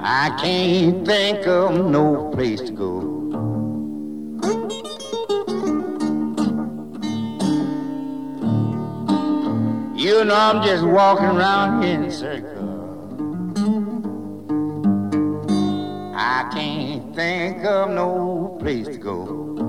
I can't think of no place to go. You know I'm just walking around here in a circle. I can't think of no place to go.